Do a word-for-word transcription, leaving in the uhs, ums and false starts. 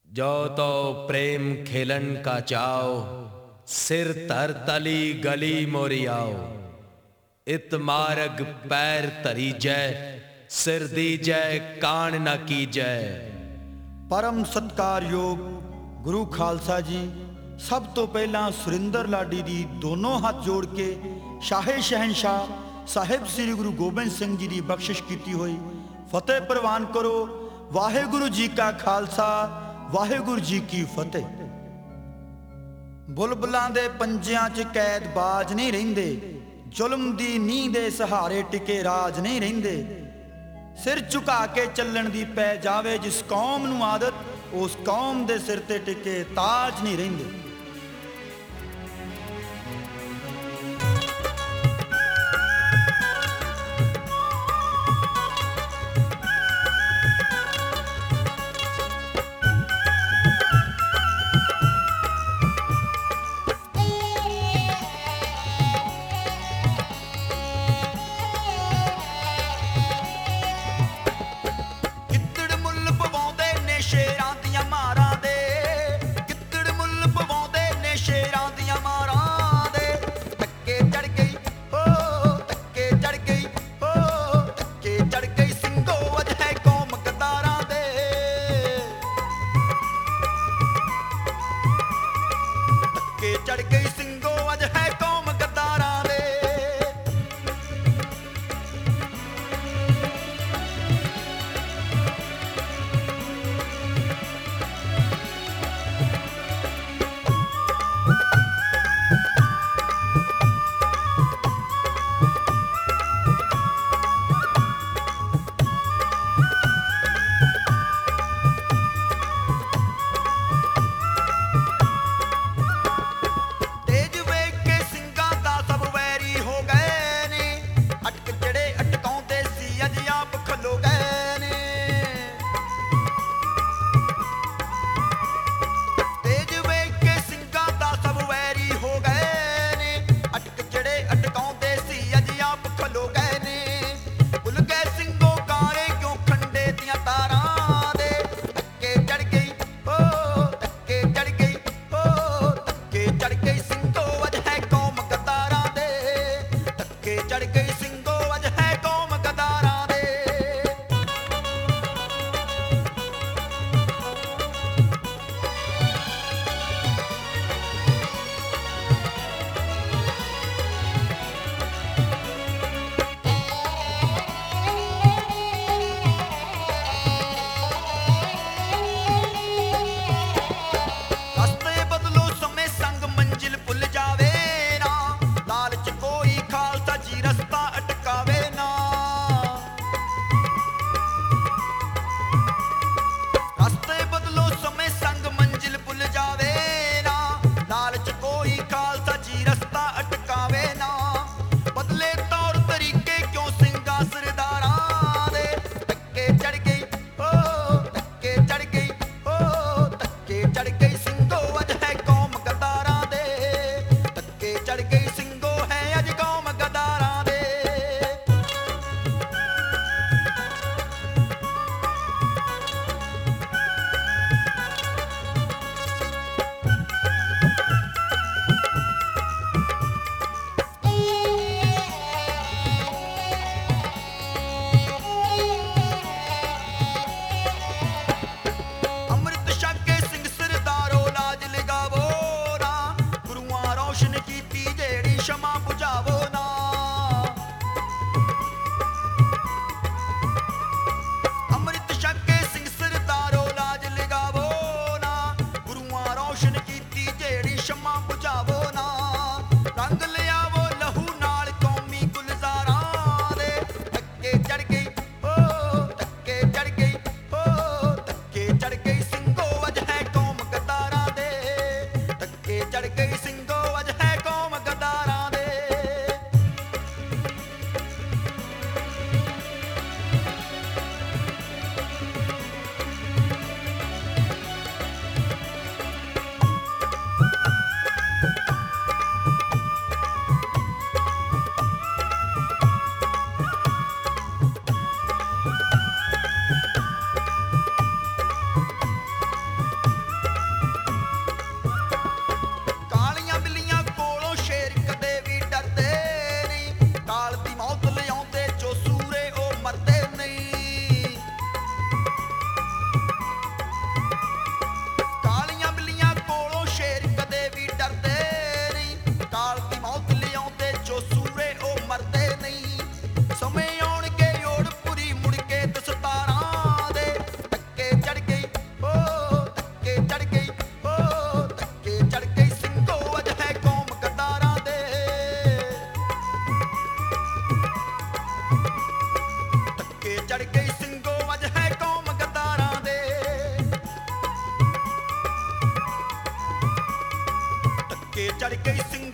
जो तो प्रेम खेलन का चाओ, सिर धर तली गली मोरियाओ। इत मार्ग पैर धरी जय, सिर दी जय कान न की जय। परम सत्कारयोग गुरु खालसा जी सब तो पहला सुरिंदर लाडी दी दोनों हाथ जोड़ के शाहे शहनशाह साहिब श्री गुरु गोबिंद सिंह जी की बख्शिश की हुई फतेह प्रवान करो। वाहेगुरु जी का खालसा, वाहेगुरु जी की फतेह। बुलबुलां दे पंजियां च कैद बाज नहीं रहिंदे, जुल्म दी नींह दे सहारे टिके राज नहीं रहिंदे। सिर झुका के चलण दी पै जावे जिस कौम नूं आदत, उस कौम दे सिर ते टिके ताज नहीं रहिंदे। ਚੜ ਗਈ ਸਿੰਘ